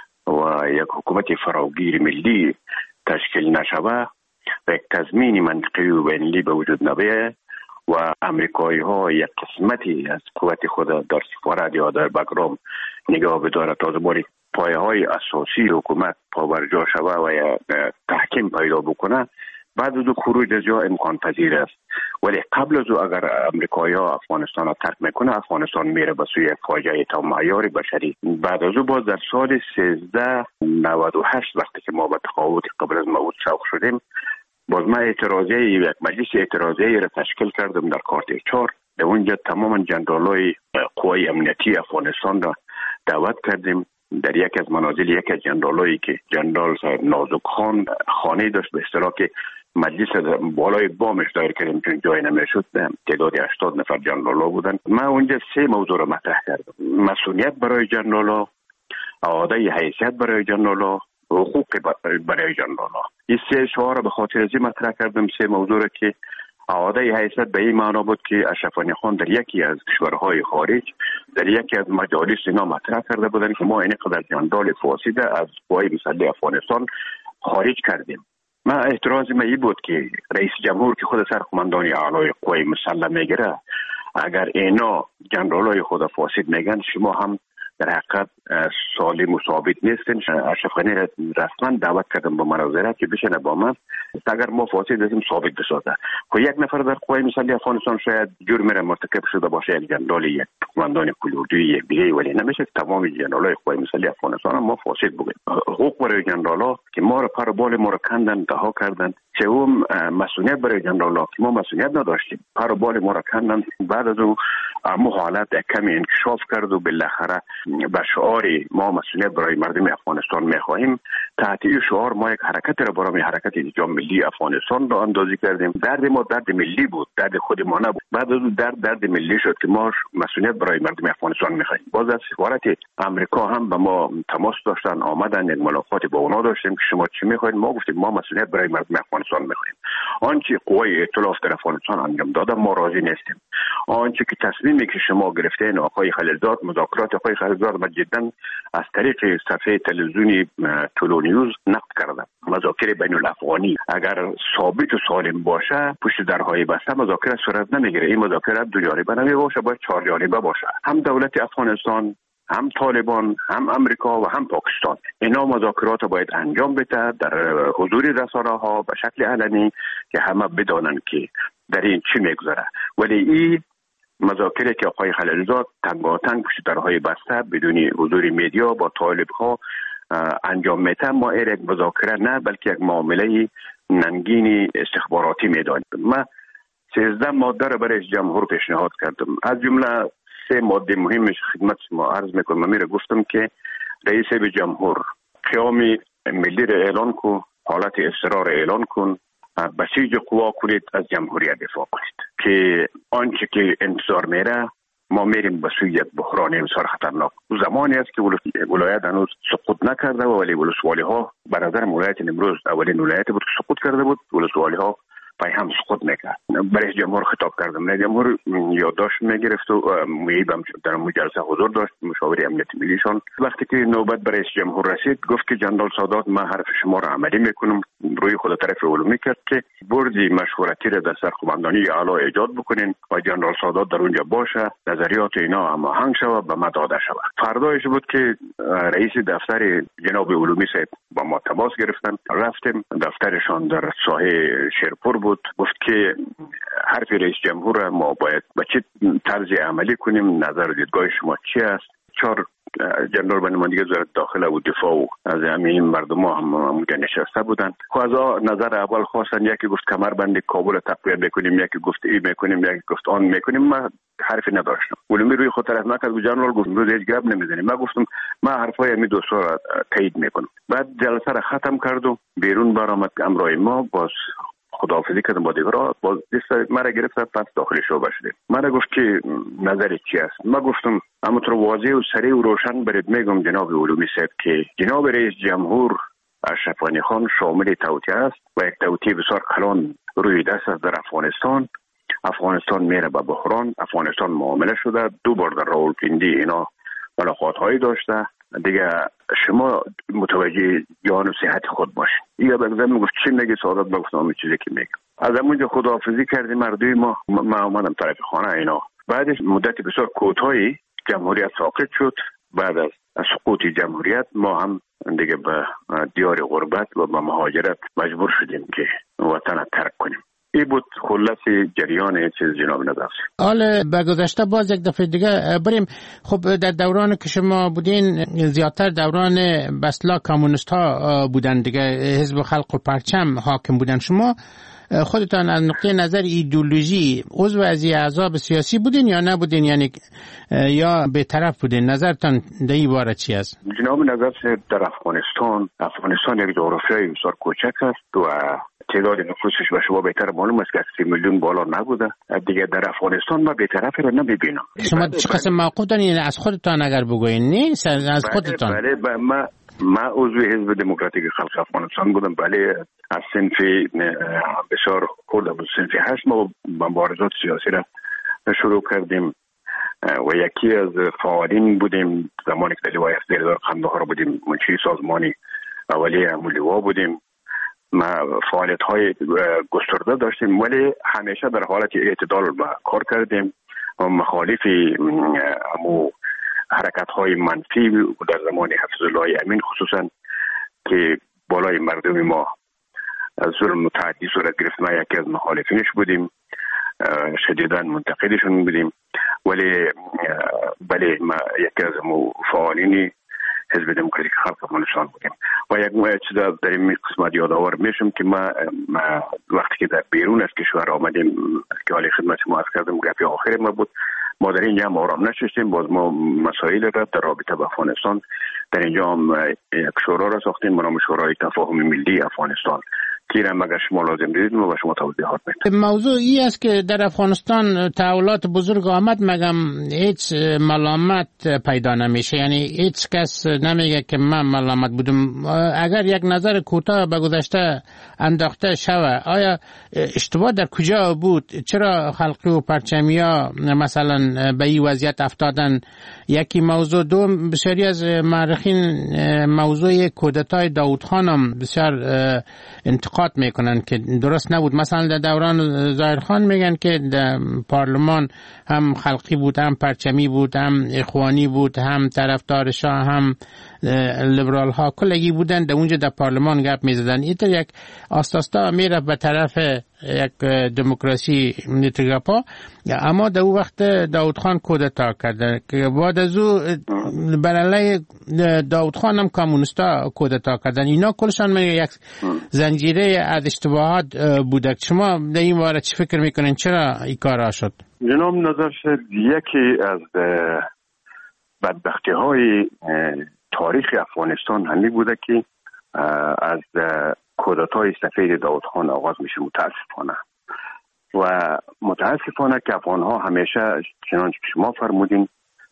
[SPEAKER 7] و یک حکومت فراگیر ملی تشکیل نشوه و یک تضمین منطقی و بین‌المللی به وجود نبیه و امریکایی ها یک قسمتی از قوت خود در سفارت یا در بگرام نگاه بداره تا زمانی پایه های اساسی حکومت پابرجا شوه و یا تحکیم پیدا بکنه، بعد از او خروج از جا امکان پذیر است. ولی قبل از او اگر امریکایی ها افغانستان را ترک میکنه، افغانستان میره به سوی فاجعه تا معیار بشری. بعد از او باز در سال سیزده نود و هشت وقتی که ما به تقاعد قبل از موعود سوق شدیم، باز ما اعتراضیه یک مجلس اعتراضیه را تشکیل کردم در کارت چهار. در اونجا تمام جنرالای قوای امنیتی افغانستان را دعوت کردیم. در یک از منازل یک از جنرالایی که جنرال صاحب نازک خان خانه داشت، به اصطلاح که مجلس بالای بامش دایر کردیم چون جای نمیشد، تعداد هشتاد نفر جنرالا بودن. من اونجا سه موضوع را مطرح کردم: مسئولیت برای جنرالا، اعاده حیثیت برای جنرالا، حقوق برای جنرالا. این سه شعار را به خاطر ازی مطرح کردم، سه موضوع را که اعاده حیثیت به این معنا بود که اشرف غنی خان در یکی از کشورهای خارج در یکی از مجالس اینا مطرح کرده بودن که ما این قدر جنرال فاسد از قوای مسلح افغانستان خارج کردیم. ما اعتراض ما این بود که رئیس جمهور که خود سرقماندان اعلای قوای مسلح میگیره، اگر اینا جنرالای خود فاسد میگن، شما هم در حقیقت سالم و ثابت نیستن. اشرف غنی رسما دعوت کردم به مناظره که بشینه با من، اگر ما فاسد هستیم ثابت بسازه. خب یک نفر در قوای مسلح افغانستان شاید جرم را مرتکب شده باشه، یک جنرال، یک قماندان کلوردی، یک دیگه، ولی نمیشه تمام جنرالای قوای مسلح افغانستان ما فاسد بگیم. حقوق برای جنرالا که ما را پر بال ما را کندن، رها کردن. سوم مسئولیت برای جنرالا که ما مسئولیت نداشتیم، پر بال ما را کندن. بعد از اون مو حالت کمی انکشاف کرد و بالاخره به شعار ما مسئولیت برای مردم افغانستان میخواهیم تحت این شعار ما یک حرکت را برای حرکت انجام ملی افغانستان را اندازی کردیم. درد ما درد ملی بود، درد خود ما نبود. بعد از اون درد درد ملی شد که ما مسئولیت برای مردم افغانستان می‌خوایم. باز از سفارت آمریکا هم به ما تماس داشتن، آمدن، یک ملاقات با اونا داشتیم که شما چی می‌خواید؟ ما گفتیم ما مسئولیت برای مردم افغانستان می‌خوایم. آنچه قوای ائتلاف در افغانستان انجام داده ما راضی نیستیم. آنچه که تصمیمی که شما گرفتین آقای خلیلزاد، مذاکرات آقای خلیلزاد ما جدا از طریق صفحه تلویزیونی طلو نیوز نقد کردم. مذاکره بین الافغانی اگر ثابت و سالم باشه پشت درهای بسته مذاکره صورت نمیگیره. این مذاکره دو جانبه نمیباشه، باید چهار جانبه باشه. هم دولت افغانستان، هم طالبان، هم امریکا و هم پاکستان اینا مذاکرات باید انجام بده در حضور رسانه ها به شکل علنی که همه بدانن که در این چی میگذره. ولی این مذاکره که آقای خلیلزاد تنگاتنگ پشت درهای بسته بدون حضور میدیا با طالب ها انجام میده، ما این یک مذاکره نه بلکه یک معامله ننگین استخباراتی میدانیم. من سیزده ماده را برای جمهور پیشنهاد کردم. از جمله سه ماده مهمش خدمت ما عرض میکنم. من میره گفتم که رئیس به جمهور قیام ملی را اعلان کن، حالت اضطرار اعلان کن، بسیج قوا کنید، از جمهوریت دفاع کنید که آنچه که انتظار میره ما میریم به سوی یک بحران بسیار خطرناک. زمانی است که ولایت هنوز سقوط نکرده و ولی ولسوالی ها به نظر ولایت امروز اولین ولایت بود که سقوط کرده بود. ولسوالی ها پای هم سقوط میکرد. برای جمهور خطاب کردم. نه جمهور یادداشت میگرفت و میبم در مجلسه حضور داشت مشاور امنیت ملیشان. وقتی که نوبت برای جمهور رسید گفت که جنرال سادات من حرف شما را عملی میکنم. روی خود طرف علومی کرد که بردی مشورتی را در سرقماندانی اعلی ایجاد بکنین و جنرال سادات در اونجا باشه، نظریات اینا هماهنگ شود و ما داده شود. فردایش بود که رئیس دفتر جناب علومی صاحب با ما تماس گرفتن. رفتیم دفترشان در ساحه شیرپور بود. گفت که حرف رئیس جمهور ما باید با چه طرز عملی کنیم، نظر و دیدگاه شما چی است؟ چهار جنرال به نمایندگی وزارت داخله و دفاع و از همین مردم ها هم اونجا نشسته بودن. خواهزا نظر اول خواستن، یکی گفت کمربند کابل تقویه بکنیم، یکی گفت ای میکنیم، یکی گفت آن میکنیم. من حرفی نداشتم. علومی روی خود طرف نکرد و جنرال گفت روز هیچ گپ نمیزنیم. من گفتم من حرفای می دوستا را تایید میکنم. بعد جلسه را ختم کرد و بیرون برآمد. امرای ما باز خداحافظی کردم با دیگران. باز دست مرا گرفت پس داخل شعبه شدیم. من گفت که نظرت چی است؟ من گفتم همونطور واضح و سریع و روشن برید میگم جناب علومی صاحب که جناب رئیس جمهور اشرف غنی خان شامل توطئه است و یک توطئه بسیار کلان روی دست است در افغانستان. افغانستان میره به بحران. افغانستان معامله شده. دو بار در راولپیندی اینا ملاقات هایی داشته. دیگه شما متوجه جان و صحت خود باشین. یا بگذارم میگفت چی میگی سعادت؟ بگفتم همین چیزی که میگم. از همونجا خداحافظی کردیم مردم ما. ما آمدم طرف خانه اینا. بعدش مدت بسیار کوتاهی جمهوریت ساقط شد. بعد از سقوط جمهوریت ما هم دیگه به دیار غربت و به مهاجرت مجبور شدیم که وطن ترک کنیم. این بود خلاصه جریان چیز جناب نظر.
[SPEAKER 6] حالا به گذشته باز یک دفعه دیگه بریم. خب در دوران که شما بودین زیادتر دوران بسلا کامونیست ها بودن دیگه، حزب خلق و پرچم حاکم بودن. شما خودتان از نقطه نظر ایدئولوژی عضو از احزاب سیاسی بودین یا نبودین، یعنی یا به طرف بودین؟ نظرتان در این باره چی است؟
[SPEAKER 7] جناب نظر در افغانستان افغانستان یک جغرافیای بسیار کوچک است و تعداد نفوسش به شما بهتر معلوم است که سی میلیون بالا نبوده. دیگه در افغانستان ما بی‌طرفی رو نمیبینم.
[SPEAKER 6] شما چه قسم موقع دارین از خودتان اگر بگوین؟ نیست از خودتان.
[SPEAKER 7] بله بله ما ما عضو حزب دموکراتیک خلق افغانستان بودم. بله از صنف بسیار خورده بود، صنف هشت ما مبارزات سیاسی را شروع کردیم و یکی از فعالین بودیم. زمانی که در لوای افزار قندهار بودیم منشی سازمانی اولیه امولیوا بودیم. ما فعالیت های گسترده داشتیم ولی همیشه در حالت اعتدال کار کردیم و مخالف امو حرکت های منفی در زمان حفظالله امین خصوصا که بالای مردم ما ظلم متعدی صورت گرفت. ما یکی از مخالفینش بودیم، شدیداً منتقدشون بودیم. ولی بله ما یکی از امو فعالینی حزب دموکراتیک خلق افغانستان بودیم و یک چیز در این قسمت یادآور میشم که ما, ما وقتی که در بیرون از کشور آمدیم که حالی خدمت ما از کردم گپی آخر ما بود، ما در اینجا هم آرام نشستیم. باز ما مسائل را در رابطه با افغانستان در اینجا هم یک شورا را ساختیم به نام شورای تفاهم ملی افغانستان که را مگر شما لازم دیدید و شما توضیحات میدم.
[SPEAKER 6] موضوع ای است که در افغانستان تحولات بزرگ آمد، مگم هیچ ملامت پیدا نمیشه، یعنی هیچ کس نمیگه که من ملامت بودم. اگر یک نظر کوتاه به گذشته انداخته شود، آیا اشتباه در کجا بود؟ چرا خلقی و پرچمیا مثلا به این وضعیت افتادن؟ یکی موضوع. دوم، بسیاری از مورخین موضوع کودتای داود خان هم بسیار انتقاد میکنن که درست نبود. مثلا در دوران ظاهر خان میگن که در پارلمان هم خلقی بود، هم پرچمی بود، هم اخوانی بود، هم طرفدار شاه، هم لیبرال ها کلگی بودن. در اونجا در پارلمان گپ میزدن. این یک آستاستا میره به طرف یک دموکراسی نیتگاپا. اما در اون وقت داود خان کودتا کرده که بعد از او برای داود خان هم کمونیستا کودتا کردن. اینا کلشان میگه یک زنجیره از اشتباهات بوده. شما در این باره چی فکر میکنین؟ چرا این کارا شد؟
[SPEAKER 7] جناب نظر شد یکی از بدبختی های تاریخ افغانستان همین بوده که از کودتای سفید داود خان آغاز میشه. متاسفانه و متاسفانه که افغان ها همیشه چنانچه که شما فرمودین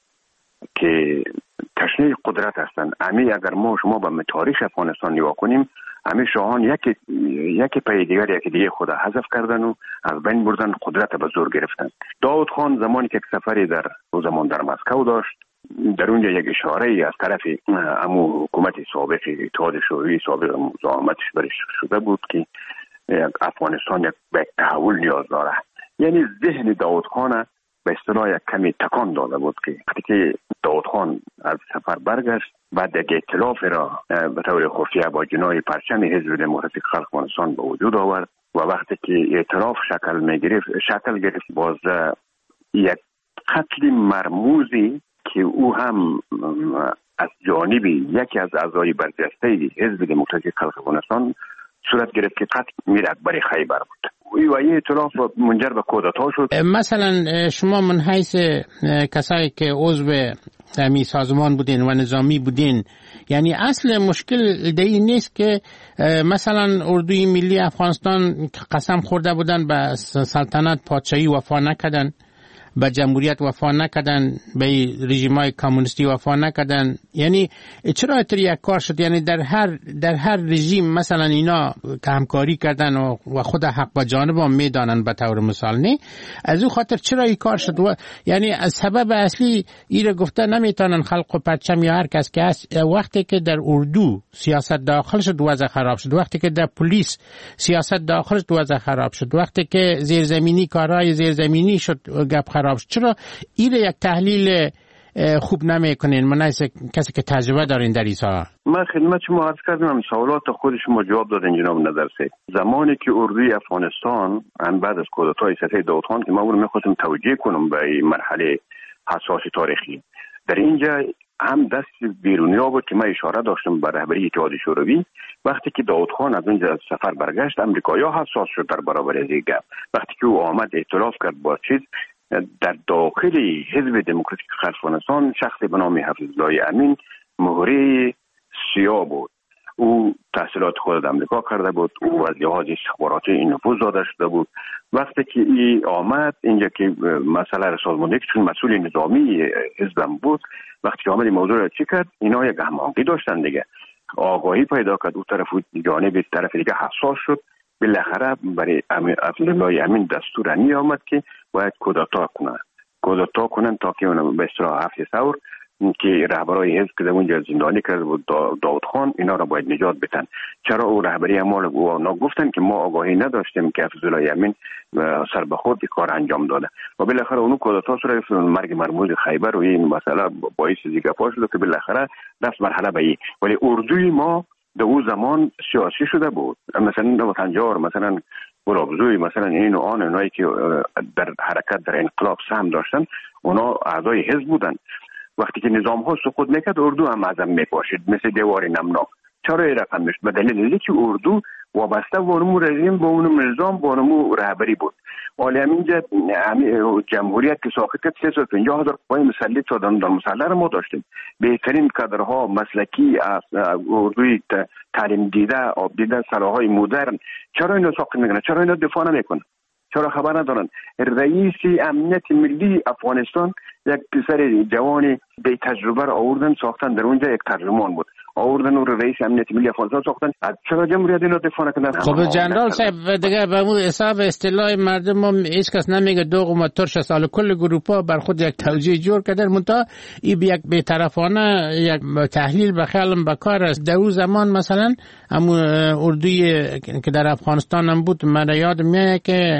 [SPEAKER 7] که تشنه قدرت هستند. امی اگر ما شما به تاریخ افغانستان نگاه کنیم، امی شاهان یکی یکی پای دیگر یکی دیگه خود حذف کردن و از بین بردن، قدرت به زور گرفتن. داود خان زمانی که سفری در او زمان در مسکو داشت، در اونجا یک اشاره ای از طرف امو حکومت سابق اتحاد شوروی سابق مزاحمتش برش شده بود که افغانستان یک به تحول نیاز داره. یعنی ذهن داود خان به اصطلاح یک کمی تکان داده بود که وقتی که داود خان از سفر برگشت، بعد یک ائتلاف را به طور خفیه با جناح پرچم حزب دموکراتیک خلق افغانستان به وجود آورد و وقتی که ائتلاف شکل میگرفت شکل گرفت باز یک قتل مرموزی که او هم از جانب یکی از اعضای برجسته حزب دموکراتیک خلق افغانستان صورت گرفت که قتل میر اکبر خیبر بود و این ائتلاف منجر به کودتا شد.
[SPEAKER 6] مثلا شما من حیث کسایی که عضو می سازمان بودین و نظامی بودین، یعنی اصل مشکل در این نیست که مثلا اردوی ملی افغانستان قسم خورده بودن به سلطنت پادشاهی وفا نکردن، به جمهوریت وفا نکردن، به رژیم‌های کمونیستی وفا نکردن، یعنی چرا اتر یک کار شد؟ یعنی در هر در هر رژیم مثلا اینا همکاری کردن و, و خود حق با جانب هم میدانن به طور مثال. نه از او خاطر چرا این کار شد؟ و یعنی از سبب اصلی ایره گفته نمیتونن خلق و پرچم یا هر کس که هست. وقتی که در اردو سیاست داخل شد وضع خراب شد، وقتی که در پلیس سیاست داخل شد وضع خراب شد، وقتی که زیرزمینی کارهای زیرزمینی شد گپ خراب. چرا این یک تحلیل خوب نمیکنین؟ من از کسی که تجربه دارین در ایسا.
[SPEAKER 7] من خدمت شما عرض کردم، سوالات خود شما جواب دادین جناب نظر سید. زمانی که اردوی افغانستان هم بعد از کودتای سفید داود خان که ما اون میخواستم توجیه کنم به مرحله حساس تاریخی، در اینجا هم دست بیرونیا بود که من اشاره داشتم به رهبری اتحاد شوروی. وقتی که داود خان از اونجا از سفر برگشت، امریکایی‌ها حساس شد در برابر از این گپ. وقتی که او آمد ائتلاف کرد با چیز در داخل حزب دموکراتیک خلق افغانستان، شخصی به نام حفیظالله امین مهره سیاه بود. او تحصیلات خود در امریکا کرده بود، او از لحاظ استخباراتی این نفوذ داده شده بود. وقتی که ای آمد اینجا که مسئله را سازماندهی که چون مسئول نظامی حزبم بود، وقتی که آمد این موضوع را چی کرد، اینا یک هماهنگی داشتن دیگه، آگاهی پیدا کرد، او طرف جانب طرف دیگه حساس شد. بالاخره برای حفیظالله امین دستور می آمد که باید کودتا کنن کودتا کنن تا که اون به اصطلاح هفت ثور که رهبرای حزب که در اونجا زندانی کرده بود داود خان، اینا را باید نجات بدن. چرا او رهبری اعمال او نگفتن که ما آگاهی نداشتیم که حفیظالله امین سر به خود کار انجام داده و بالاخره اونو کودتا صورت مرگ مرموز خیبر و این مسئله باعث دیگه پاش شد که بالاخره رفت مرحله به این. ولی اردوی ما در اون زمان سیاسی شده بود، مثلا وطنجار، مثلا گلابزوی، مثلا این و آن، اونایی که در حرکت در انقلاب سهم داشتن اونا اعضای حزب بودن. وقتی که نظام ها سقوط میکرد اردو هم ازم میپاشید مثل دیوار نمناک. چرا این رقم میشد؟ به دلیل اینکه اردو وابسته به اونمو رژیم، به اونمو نظام، به اونمو رهبری بود. ولی همینجا جمهوریت که ساخت کرد سه سال پنجاه هزار قوای مسلح دادن، در مسلح ما داشتیم. بهترین کادرها مسلکی اردوی تعلیم دیده، آب دیده، سلاح‌های مدرن. چرا اینا ساخت میکنن؟ چرا اینا دفاع نمیکنن؟ چرا خبر ندارن؟ رئیس امنیت ملی افغانستان یک پسر جوانی به تجربه را آوردن ساختن، در اونجا یک ترجمان بود، آوردن اون رئیس امنیت ملی افغانستان ساختن. چرا جمهوریت اینو دفاع نکردن؟
[SPEAKER 6] خب جنرال صاحب دیگه به اون حساب اصطلاح مردم ما هیچ کس نمیگه دوغ و ترش سال کل گروپا بر خود یک توجیه جور کردن، منتها این یک بی‌طرفانه یک تحلیل به خیالم بکار است. در اون زمان مثلا همون اردوی که در افغانستان هم بود، من یاد میاد که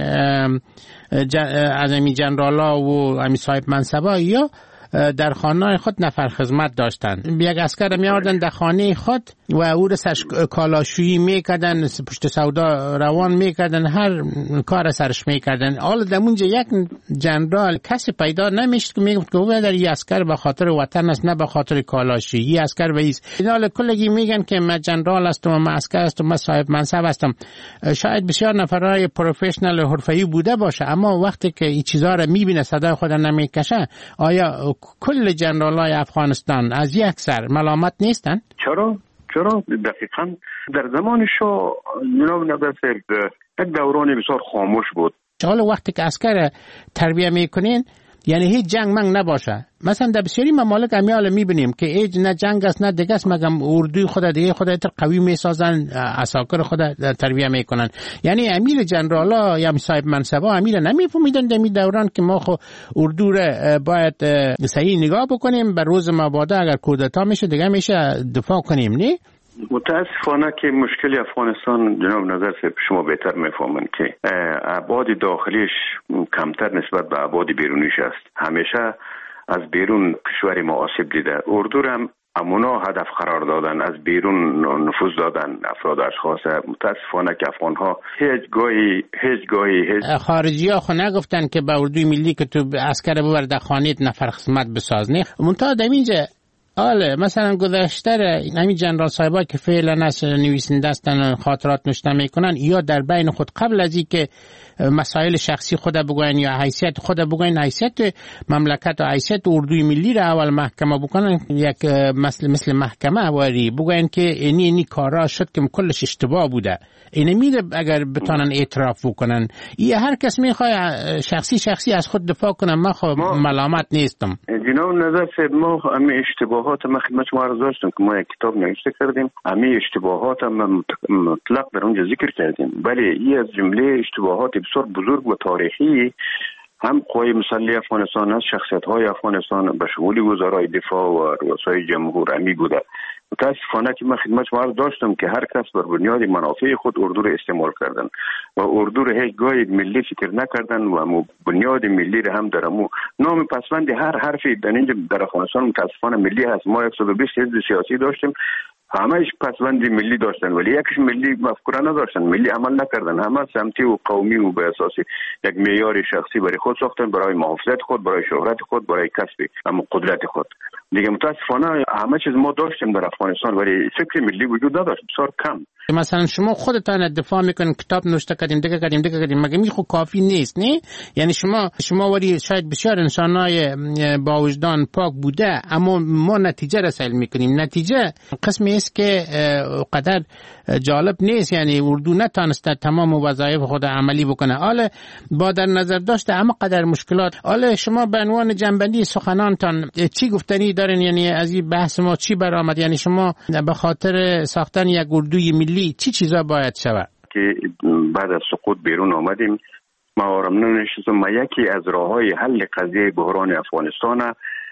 [SPEAKER 6] از امی جنرالا و امی صاحب منصبا یا در خانه خود نفر خدمت داشتن. یک اسکر میاردن در خانه خود و او را سرش کالاشویی میکردن، پشت سودا روان میکردن، هر کار سرش میکردن. حالا در اونجا یک جنرال کسی پیدا نمیشد که میگفت که او در این اسکر به خاطر وطن است، نه به خاطر کالاشویی. این اسکر و ایست حالا کلگی میگن که من جنرال هستم و من اسکر هستم و من صاحب منصب هستم. شاید بسیار نفرای پروفشنال حرفه‌ای بوده باشه، اما وقتی که این چیزا رو میبینه صدای خود نمیکشه، آیا کل جنرالای افغانستان از یک سر ملامت نیستن؟
[SPEAKER 7] چرا؟ چرا؟ دقیقاً در زمان شاه جناب نبسر یک دورانی بسیار خاموش بود.
[SPEAKER 6] حالا وقتی که عسکر تربیه میکنین یعنی هیچ جنگ منگ نباشه. مثلا در بسیاری ممالک امیال میبینیم که هیچ نه جنگ است نه دیگه است، مگم اردوی خود دیگه خود تر قوی میسازن، عساکر خود تربیه میکنن. یعنی امیر جنرالا یا صاحب منصبا امیر نمیفهمیدن در می دوران که ما خو اردو را باید صحیح نگاه بکنیم، بر روز مبادا اگر کودتا میشه دیگه میشه دفاع کنیم. نه
[SPEAKER 7] متاسفانه که مشکل افغانستان جناب نظر شما بهتر میفهمن که ابعاد داخلیش کمتر نسبت به ابعاد بیرونیش است. همیشه از بیرون کشور ما آسیب دیده. اردو هم امونا هدف قرار دادن، از بیرون نفوذ دادن افراد اشخاص. متاسفانه که افغانها هیچ گاهی هیچ گاهی هیچ
[SPEAKER 6] خارجی ها خو نگفتن که به اردوی ملی که تو عسکر ببر در خانیت نفر خدمت بساز. نه منتها در اینجا آله مثلا گذشته همین جنرال صاحبا که فعلا از نویسنده هستن خاطرات نوشته میکنن، یا در بین خود قبل از اینکه مسائل شخصی خود بگوین یا حیثیت خود بگوین، حیثیت مملکت و حیثیت اردوی ملی را اول محکمه بکنن، یک مثل مثل محکمه واری بگوین که اینی اینی کارا شد که کلش اشتباه بوده. اینه میره اگر بتونن اعتراف بکنن. یه هر کس میخواد شخصی شخصی از خود دفاع کنه. من خب ملامت نیستم.
[SPEAKER 7] جناب نظر صاحب ما همه اشتباهات ما خدمت شما عرض داشتم که ما یک کتاب نوشته کردیم، همه اشتباهات هم مطلق در اونجا ذکر کردیم. ولی این از جمله اشتباهات بسیار بزرگ و تاریخی هم قوای مسلح افغانستان است، شخصیت‌های افغانستان به شمول وزرای دفاع و رؤسای جمهور امی بوده. متاسفانه که من خدمت شما داشتم که هر کس بر بنیاد منافع خود اردو رو استعمال کردن و اردو رو هیچ گاهی ملی فکر نکردن و بنیاد ملی رو هم درمو نام پسوند هر حرفی در اینجا در افغانستان متاسفانه ملی هست. ما صد و بیست حزب سیاسی داشتیم، همهش پسوند ملی داشتن ولی یکیش ملی مفکوره نداشتن، ملی عمل نکردن، همه سمتی و قومی و به اساس یک معیار شخصی برای خود ساختن، برای محافظت خود، برای شهرت خود، برای کسب اما قدرت خود. دیگه متاسفانه همه چیز ما داشتیم در افغانستان ولی فکر ملی وجود نداشت، بسیار کم.
[SPEAKER 6] مثلا شما خودتان دفاع میکنین، کتاب نوشته کردیم، دیگه کردیم دیگه کردیم، مگه می خو کافی نیست؟ نه یعنی شما شما ولی شاید بسیار انسانای با وجدان پاک بوده، اما ما نتیجه رسول میکنیم. نتیجه قسمی است که قدر جالب نیست. یعنی اردو نتونسته تمام وظایف خود عملی بکنه. حالا با در نظر داشته اما قدر مشکلات. حالا شما به عنوان جنبندی سخنانتان چی گفتنی دارین؟ یعنی از این بحث ما چی برآمد؟ یعنی شما به خاطر ساختن یک اردوی ملی چی چیزا باید شود؟
[SPEAKER 7] که بعد از سقوط بیرون آمدیم، ما آرام نشستم و یکی از راههای حل قضیه بحران افغانستان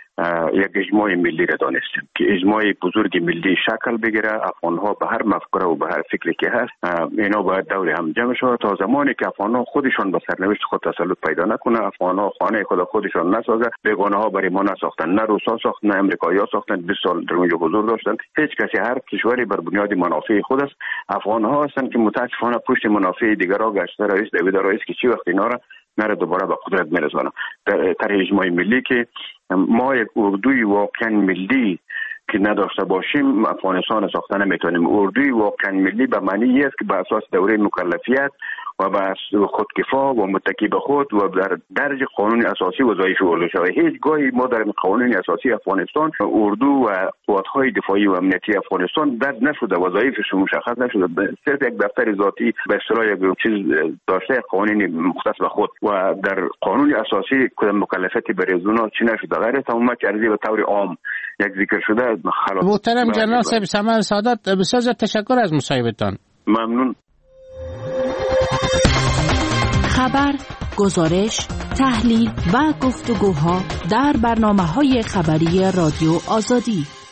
[SPEAKER 7] یک اجماع ملی را دانستیم که اجماع بزرگ ملی شکل بگیره. افغانها به هر مفکوره و به هر فکری که هست اینا باید دور هم جمع شود تا زمانی که افغانها خودشان به سرنوشت خود تسلط پیدا نکنه، افغانها خانه خود خودشان نسازه. بیگانه ها برای ما نساختن، نه روسا ساختن نه امریکایی‌ها ساختن، بیست سال در اونجا حضور داشتن. هیچ کسی، هر کشوری بر بنیاد منافع خود است. افغانها هستند که متاسفانه پشت منافع دیگرها گشته. رئیس دوید رئیس که چی وقت اینا را نره دوباره به قدرت میرسونه. در اجماع ملی که ما یک اردوی واقعا ملی که نداشته باشیم افغانستان ساخته نمیتونیم. اردوی واقعا ملی به معنی است که به اساس دوره مکلفیت و به خودکفا و متکی به خود و در درج قانون اساسی وظایف اردو شود. هیچ گاهی ما در قانون اساسی افغانستان اردو و قوات‌های دفاعی و امنیتی افغانستان درج نشده، وظایفش مشخص نشده، صرف یک دفتر ذاتی به اصطلاح یک چیز داشته قوانین مختص به خود و در قانون اساسی کدام مکلفیتی برای اونا چی نشده غیر تمام چرزی به طور عام یک ذکر شده.
[SPEAKER 6] محترم جنرال صاحب سمر سعادت، بسیار تشکر از مصاحبتان.
[SPEAKER 7] ممنون.
[SPEAKER 8] خبر، گزارش، تحلیل و گفتگوها در برنامه‌های خبری رادیو آزادی.